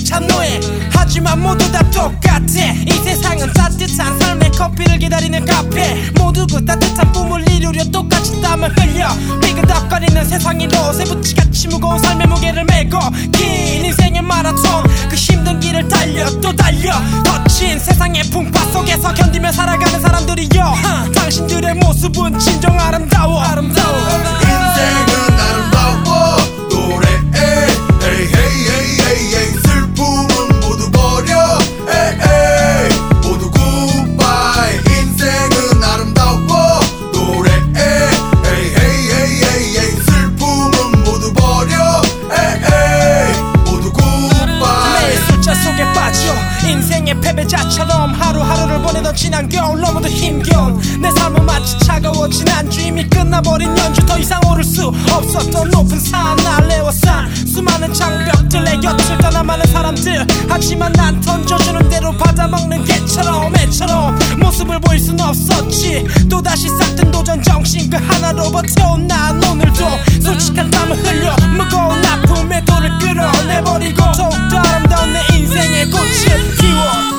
찬노예. 하지만 모두 다 똑같아. 이 세상은 따뜻한 삶의 커피를 기다리는 카페. 모두 그 따뜻한 꿈을 이루려 똑같이 땀을 흘려. 삐그덕거리는 세상이로 새부치같이 무거운 삶의 무게를 메고 긴 인생의 마라톤 그 힘든 길을 달려 또 달려. 거친 세상의 풍파 속에서 견디며 살아가는 사람들이여. 당신들의 모습은 진정 아름다워. 인생은 아름다워 노래해. Hey hey hey hey hey. 슬픔은 모두 버려. Hey hey. 모두 goodbye. 인생은 아름다워 노래해. Hey hey hey hey hey. 슬픔은 모두 버려. Hey hey. 모두 goodbye. 매일 숫자 속에 빠져 인생의 패배자처럼 하루하루를 보내던 지난 겨울 너무도 힘겨운 내 삶은 마치 차가워진 안주. 이미 끝나버린 연주 더 이상 오를 수 없었던 높은 산 아래워싼 수많은 장벽들 내 곁을 떠나 많은 사람들. 하지만 난 던져주는 대로 받아먹는 개처럼 애처럼 모습을 보일 순 없었지. 또다시 싹든 도전 정신 그 하나로 버텨온 난 오늘도 솔직한 땀을 흘려 무거운 아픔의 돌을 끌어내버리고 더욱더 아름다운 내 인생의 꽃을 피워.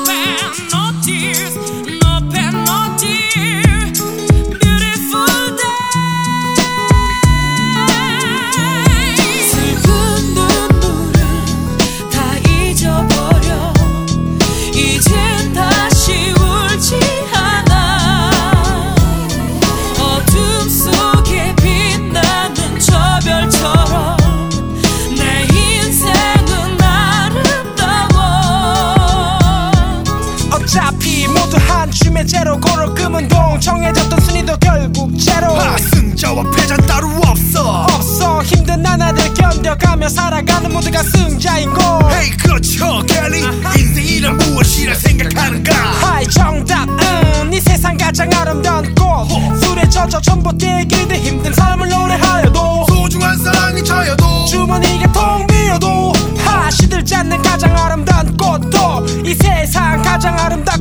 어차피 모두 한 줌의 제로 고를 금은 동 정해졌던 순위도 결국 제로. 승자와 패자 따로 없어. 힘든 나날들 견뎌가며 살아가는 모두가 승자인고. Hey 그렇죠 켈리. 인생이란 무엇이라 생각하는가. 하이 정답 이 세상 가장 아름다운 꽃. 술에 젖어 전봇대에 기대 힘든 삶을 노래하여도 소중한 사랑이 차여도 주머니가 텅 비어도 시들지 않는 가장 아름다운 꽃도 이 세상 가장 아름다운